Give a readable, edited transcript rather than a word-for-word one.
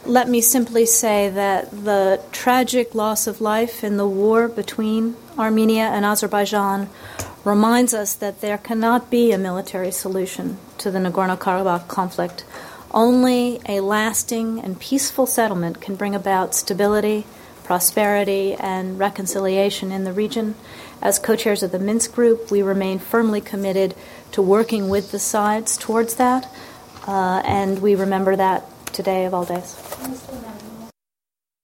let me simply say that the tragic loss of life in the war between Armenia and Azerbaijan reminds us that there cannot be a military solution to the Nagorno-Karabakh conflict. Only a lasting and peaceful settlement can bring about stability, prosperity, and reconciliation in the region. As co-chairs of the Minsk Group, we remain firmly committed to working with the sides towards that, and we remember that today of all days.